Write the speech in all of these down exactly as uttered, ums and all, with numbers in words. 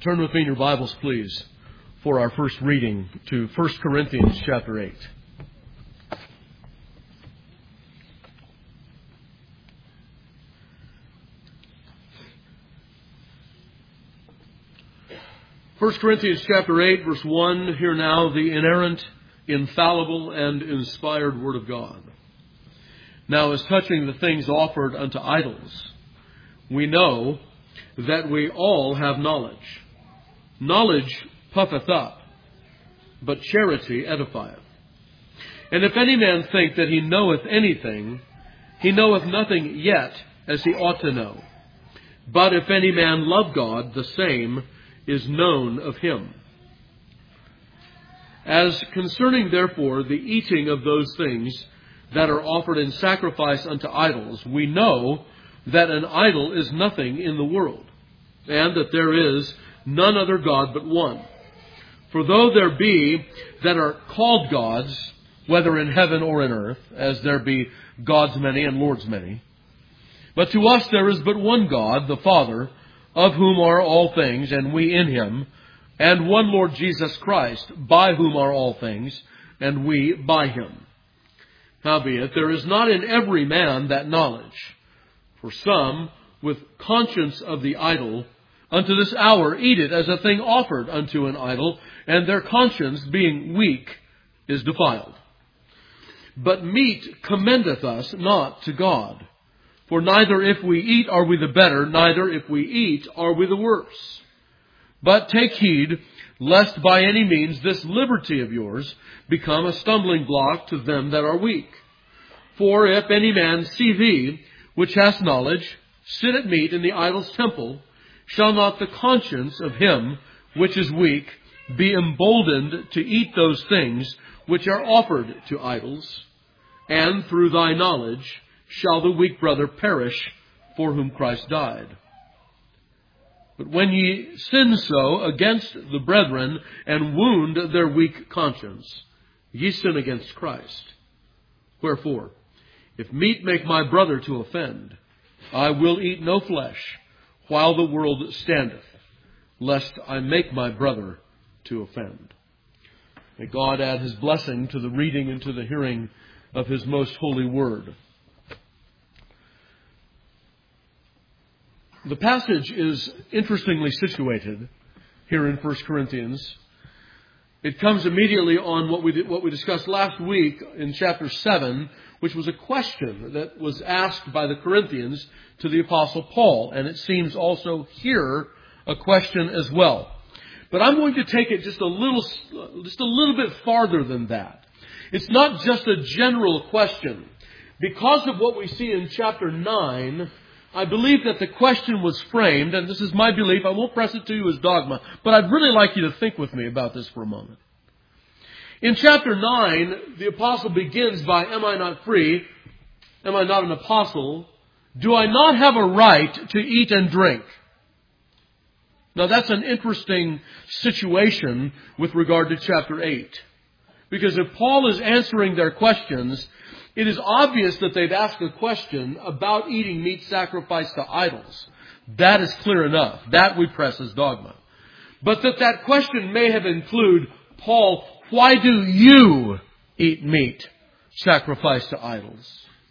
Turn with me in your Bibles, please, for our first reading to First Corinthians chapter eight. First Corinthians chapter eight, verse one, hear now the inerrant, infallible, and inspired Word of God. Now, as touching the things offered unto idols, we know that we all have knowledge. Knowledge puffeth up, but charity edifieth. And if any man think that he knoweth anything, he knoweth nothing yet as he ought to know. But if any man love God, the same is known of him. As concerning, therefore, the eating of those things that are offered in sacrifice unto idols, we know that an idol is nothing in the world, and that there is none other God but one. For though there be that are called gods, whether in heaven or in earth, as there be gods many and lords many, but to us there is but one God, the Father, of whom are all things, and we in him, and one Lord Jesus Christ, by whom are all things, and we by him. Howbeit, there is not in every man that knowledge. For some, with conscience of the idol, unto this hour eat it as a thing offered unto an idol, and their conscience, being weak, is defiled. But meat commendeth us not to God. For neither if we eat are we the better, neither if we eat are we the worse. But take heed, lest by any means this liberty of yours become a stumbling block to them that are weak. For if any man see thee, which hast knowledge, sit at meat in the idol's temple, shall not the conscience of him which is weak be emboldened to eat those things which are offered to idols? And through thy knowledge shall the weak brother perish for whom Christ died. But when ye sin so against the brethren and wound their weak conscience, ye sin against Christ. Wherefore, if meat make my brother to offend, I will eat no flesh while the world standeth, lest I make my brother to offend. May God add his blessing to the reading and to the hearing of his most holy word. The passage is interestingly situated here in First Corinthians. It comes immediately on what we did, what we discussed last week in chapter seven, which was a question that was asked by the Corinthians to the Apostle Paul. And it seems also here a question as well. But I'm going to take it just a little, just a little bit farther than that. It's not just a general question. Because of what we see in chapter nine, I believe that the question was framed, and this is my belief, I won't press it to you as dogma, but I'd really like you to think with me about this for a moment. In chapter nine, the apostle begins by, am I not free? Am I not an apostle? Do I not have a right to eat and drink? Now that's an interesting situation with regard to chapter eight. Because if Paul is answering their questions, it is obvious that they've asked a question about eating meat sacrificed to idols. That is clear enough. That we press as dogma. But that that question may have included, Paul, why do you eat meat sacrificed to idols?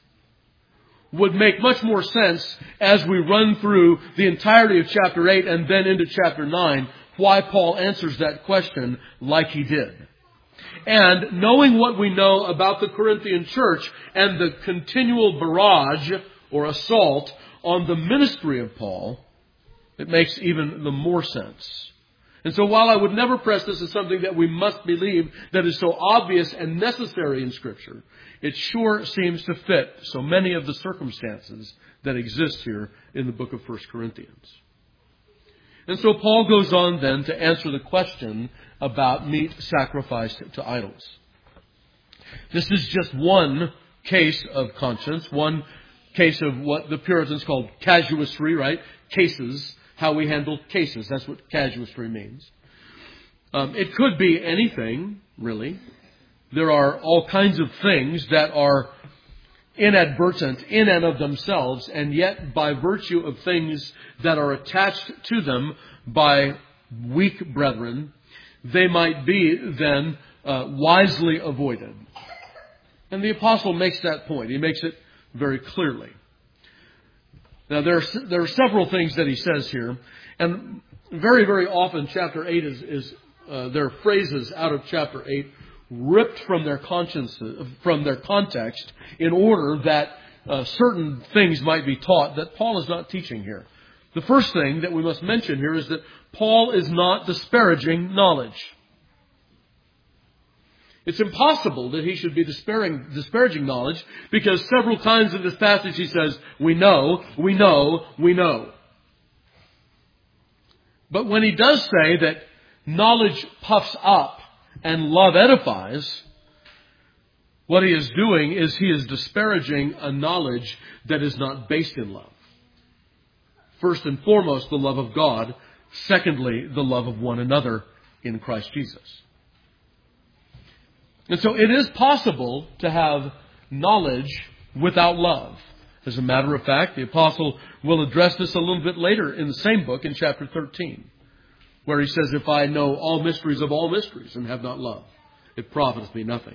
Would make much more sense as we run through the entirety of chapter eight and then into chapter nine, why Paul answers that question like he did. And knowing what we know about the Corinthian church and the continual barrage or assault on the ministry of Paul, it makes even the more sense. And so while I would never press this as something that we must believe that is so obvious and necessary in Scripture, it sure seems to fit so many of the circumstances that exist here in the book of First Corinthians. And so Paul goes on then to answer the question about meat sacrificed to idols. This is just one case of conscience, one case of what the Puritans called casuistry, right? Cases, how we handle cases. That's what casuistry means. Um, it could be anything, really. There are all kinds of things that are inadvertent in and of themselves, and yet by virtue of things that are attached to them by weak brethren, they might be then uh, wisely avoided. And the apostle makes that point. He makes it very clearly. Now, there are, there are several things that he says here. And very, very often, chapter eight is, is uh, there are phrases out of chapter eight ripped from their conscience, from their context, in order that uh, certain things might be taught that Paul is not teaching here. The first thing that we must mention here is that Paul is not disparaging knowledge. It's impossible that he should be disparaging, disparaging knowledge, because several times in this passage he says, we know, we know, we know. But when he does say that knowledge puffs up and love edifies, what he is doing is he is disparaging a knowledge that is not based in love. First and foremost, the love of God. Secondly, the love of one another in Christ Jesus. And so it is possible to have knowledge without love. As a matter of fact, the apostle will address this a little bit later in the same book in chapter thirteen, where he says, if I know all mysteries of all mysteries and have not love, it profiteth me nothing.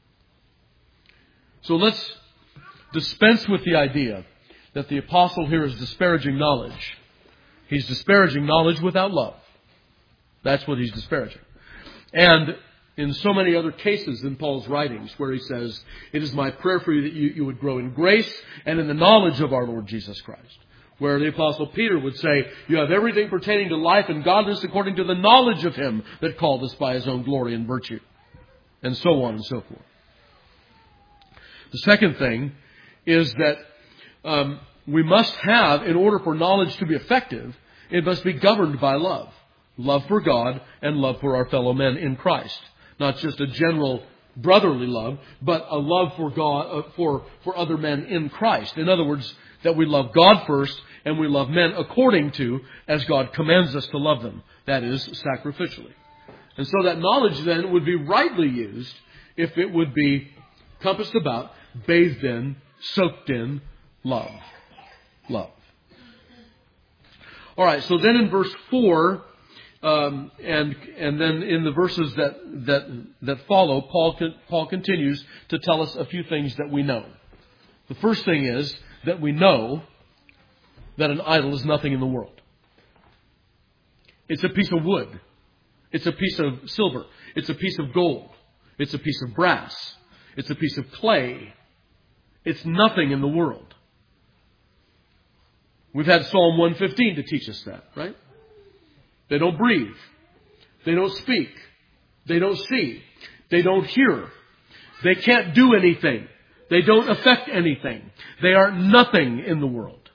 So let's dispense with the idea that the apostle here is disparaging knowledge. He's disparaging knowledge without love. That's what he's disparaging. And in so many other cases in Paul's writings where he says, it is my prayer for you that you, you would grow in grace and in the knowledge of our Lord Jesus Christ. Where the apostle Peter would say, you have everything pertaining to life and godliness according to the knowledge of him that called us by his own glory and virtue. And so on and so forth. The second thing is that um, we must have, in order for knowledge to be effective, it must be governed by love. Love for God and love for our fellow men in Christ. Not just a general brotherly love, but a love for God, uh, for, for other men in Christ. In other words, that we love God first and we love men according to as God commands us to love them. That is, sacrificially. And so that knowledge then would be rightly used if it would be compassed about, bathed in, soaked in love. Love. All right, so then in verse four, um, and and then in the verses that that that follow, Paul Paul continues to tell us a few things that we know. The first thing is that we know that an idol is nothing in the world. It's a piece of wood. It's a piece of silver. It's a piece of gold. It's a piece of brass. It's a piece of clay. It's nothing in the world. We've had Psalm one fifteen to teach us that, right? They don't breathe. They don't speak. They don't see. They don't hear. They can't do anything. They don't affect anything. They are nothing in the world.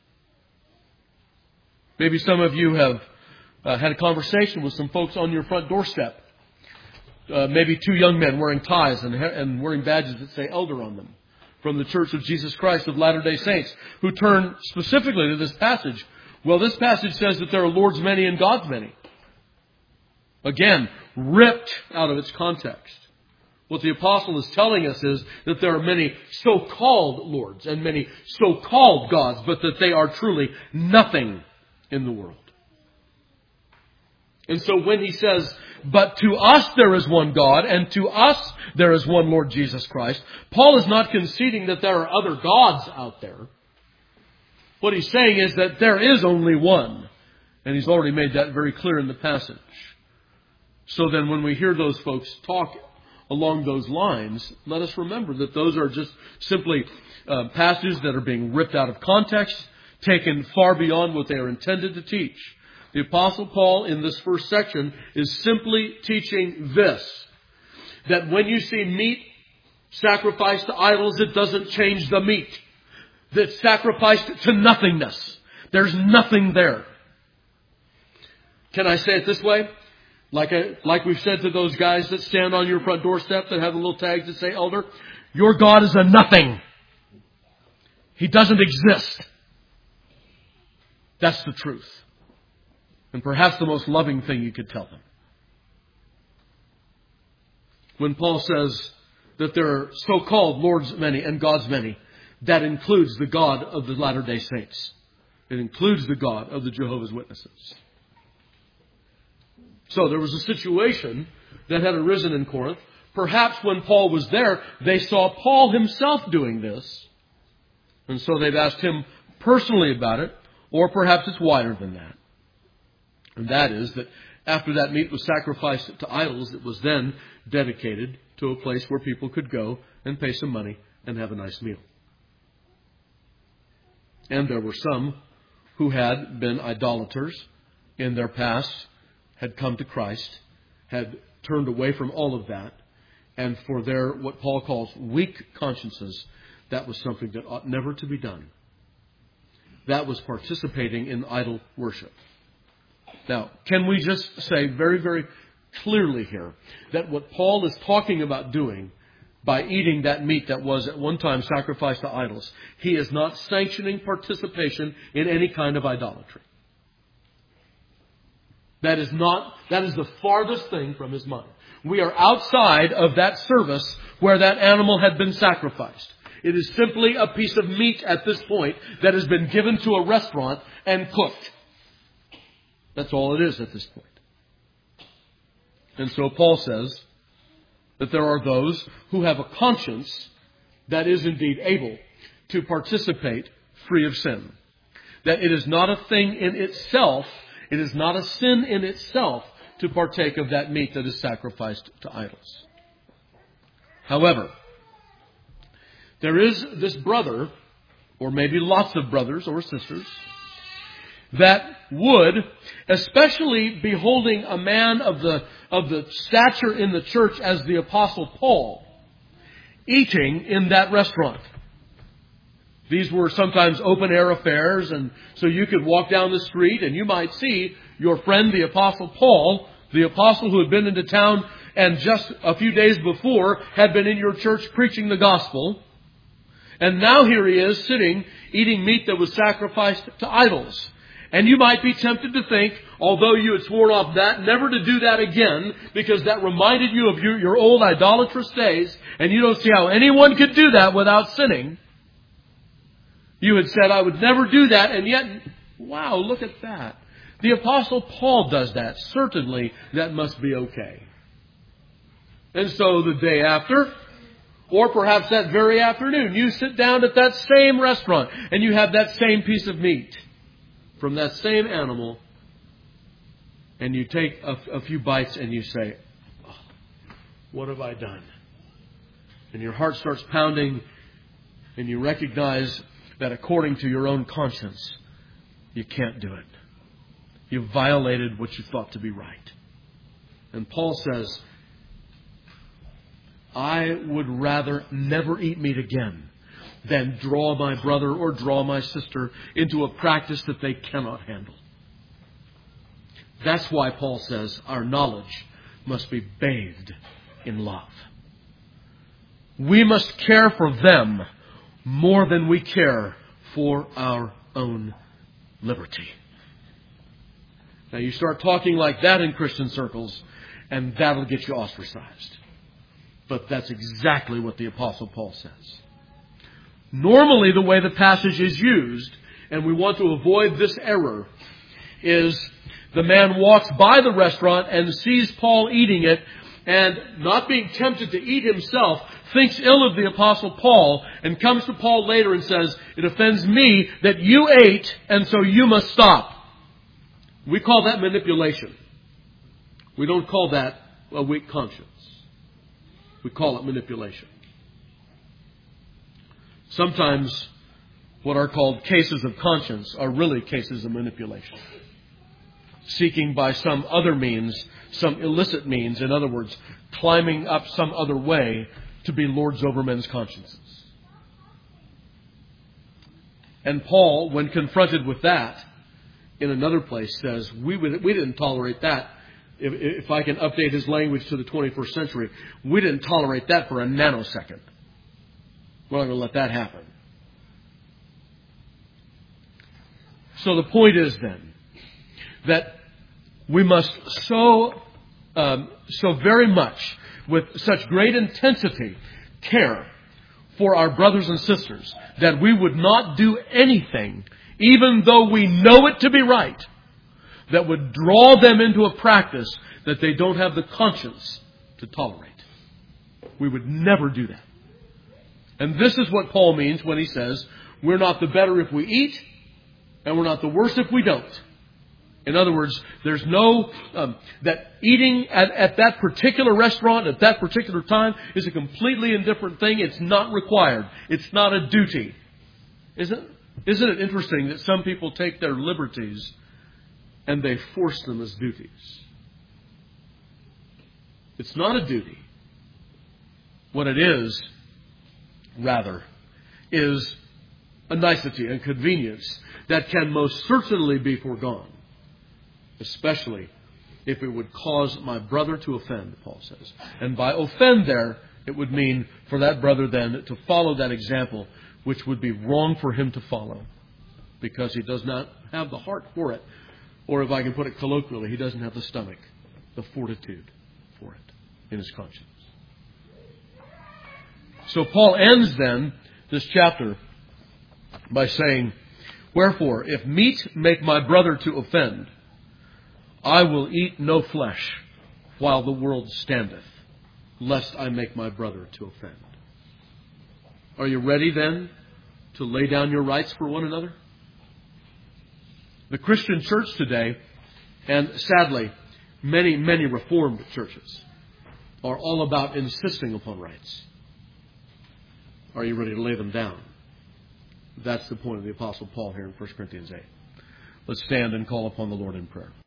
Maybe some of you have uh, had a conversation with some folks on your front doorstep. Uh, maybe two young men wearing ties and, and wearing badges that say elder on them, from the Church of Jesus Christ of Latter-day Saints, who turn specifically to this passage. Well, this passage says that there are Lord's many and God's many. Again, ripped out of its context. What the apostle is telling us is that there are many so-called Lords and many so-called gods, but that they are truly nothing in the world. And so when he says, but to us there is one God, and to us there is one Lord Jesus Christ, Paul is not conceding that there are other gods out there. What he's saying is that there is only one. And he's already made that very clear in the passage. So then when we hear those folks talk along those lines, let us remember that those are just simply uh, passages that are being ripped out of context, taken far beyond what they are intended to teach. The Apostle Paul in this first section is simply teaching this, that when you see meat sacrificed to idols, it doesn't change the meat. That's sacrificed to nothingness. There's nothing there. Can I say it this way? Like I, like we've said to those guys that stand on your front doorstep that have the little tags that say elder, your God is a nothing. He doesn't exist. That's the truth. And perhaps the most loving thing you could tell them. When Paul says that there are so-called Lord's many and God's many, that includes the God of the Latter-day Saints. It includes the God of the Jehovah's Witnesses. So there was a situation that had arisen in Corinth. Perhaps when Paul was there, they saw Paul himself doing this. And so they've asked him personally about it. Or perhaps it's wider than that. And that is that after that meat was sacrificed to idols, it was then dedicated to a place where people could go and pay some money and have a nice meal. And there were some who had been idolaters in their past, had come to Christ, had turned away from all of that, and for their, what Paul calls, weak consciences, that was something that ought never to be done. That was participating in idol worship. Now, can we just say very, very clearly here that what Paul is talking about doing by eating that meat that was at one time sacrificed to idols, he is not sanctioning participation in any kind of idolatry. That is not, that is the farthest thing from his mind. We are outside of that service where that animal had been sacrificed. It is simply a piece of meat at this point that has been given to a restaurant and cooked. That's all it is at this point. And so Paul says that there are those who have a conscience that is indeed able to participate free of sin. That it is not a thing in itself, it is not a sin in itself to partake of that meat that is sacrificed to idols. However, there is this brother, or maybe lots of brothers or sisters, that would, especially beholding a man of the of the stature in the church as the Apostle Paul, eating in that restaurant. These were sometimes open-air affairs, and so you could walk down the street and you might see your friend, the Apostle Paul, the apostle who had been into town and just a few days before had been in your church preaching the gospel. And now here he is sitting, eating meat that was sacrificed to idols. And you might be tempted to think, although you had sworn off that, never to do that again, because that reminded you of your, your old idolatrous days, and you don't see how anyone could do that without sinning. You had said, I would never do that, and yet, wow, look at that. The Apostle Paul does that. Certainly, that must be okay. And so the day after, or perhaps that very afternoon, you sit down at that same restaurant, and you have that same piece of meat from that same animal, and you take a, a few bites and you say, oh, what have I done? And your heart starts pounding, and you recognize that according to your own conscience, you can't do it. You've violated what you thought to be right. And Paul says, I would rather never eat meat again than draw my brother or draw my sister into a practice that they cannot handle. That's why Paul says our knowledge must be bathed in love. We must care for them more than we care for our own liberty. Now you start talking like that in Christian circles, and that'll get you ostracized. But that's exactly what the Apostle Paul says. Normally, the way the passage is used, and we want to avoid this error, is the man walks by the restaurant and sees Paul eating it, and not being tempted to eat himself, thinks ill of the Apostle Paul, and comes to Paul later and says, it offends me that you ate, and so you must stop. We call that manipulation. We don't call that a weak conscience. We call it manipulation. Sometimes what are called cases of conscience are really cases of manipulation. Seeking by some other means, some illicit means, in other words, climbing up some other way to be lords over men's consciences. And Paul, when confronted with that, in another place says, we, would, we didn't tolerate that. If, if I can update his language to the twenty-first century, we didn't tolerate that for a nanosecond. We're not going to let that happen. So the point is then that we must so, um, so very much, with such great intensity, care for our brothers and sisters that we would not do anything, even though we know it to be right, that would draw them into a practice that they don't have the conscience to tolerate. We would never do that. And this is what Paul means when he says, we're not the better if we eat, and we're not the worse if we don't. In other words, there's no, um, that eating at, at that particular restaurant at that particular time is a completely indifferent thing. It's not required. It's not a duty. Isn't, isn't it interesting that some people take their liberties and they force them as duties? It's not a duty. What it is, rather, is a nicety and convenience that can most certainly be foregone. Especially if it would cause my brother to offend, Paul says. And by offend there, it would mean for that brother then to follow that example, which would be wrong for him to follow. Because he does not have the heart for it. Or if I can put it colloquially, he doesn't have the stomach, the fortitude for it in his conscience. So Paul ends then this chapter by saying, wherefore, if meat make my brother to offend, I will eat no flesh while the world standeth, lest I make my brother to offend. Are you ready then to lay down your rights for one another? The Christian church today, and sadly, many, many Reformed churches, are all about insisting upon rights. Are you ready to lay them down? That's the point of the Apostle Paul here in First Corinthians eight. Let's stand and call upon the Lord in prayer.